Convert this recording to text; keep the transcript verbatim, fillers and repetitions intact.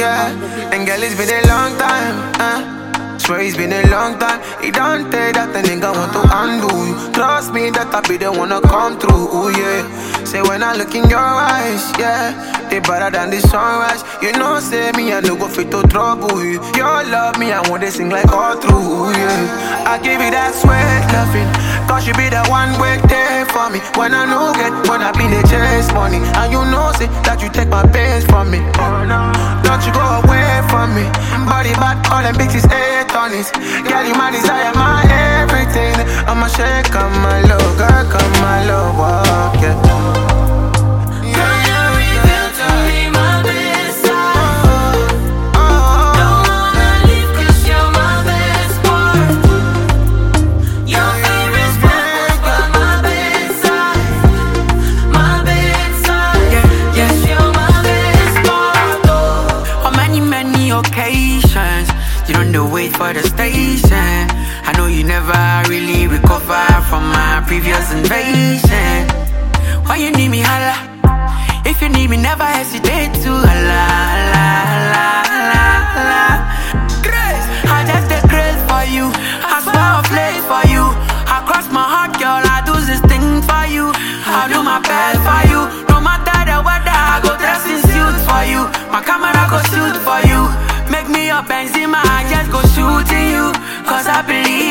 yeah. And girl, it's been a long time, uh. Swear it's been a long time. It don't take that the nigga want to undo you. Trust me that I be the one to come through, ooh, yeah. Say when I look in your eyes, yeah, they better than the sunrise. You know, say me, I no go fit to trouble you. Your love me, I want to sing like all through, yeah. I give you that sweat loving, cause you be the one wait there for me. When I know get, when I be the chase money. And you know, say that you take my pains from me. Oh no, don't you go away from me. Body bad, all them bitches hate on it. Girl, you my desire, my everything. I'ma shake, come my love, girl, come my love, walk, yeah. Occasions, you don't do wait for the station. I know you never really recover from my previous invasion. Why you need me, holla? If you need me, never hesitate to holla, holla, holla, holla, holla. Grace, I just the grace for you. I swear I'll play for you. I cross my heart, girl, I do this thing for you. I do my best for you. No matter the weather, I go dress in suit for you. My camera go shoot for you. Make me a Benzema, I just go shooting you. Cause I believe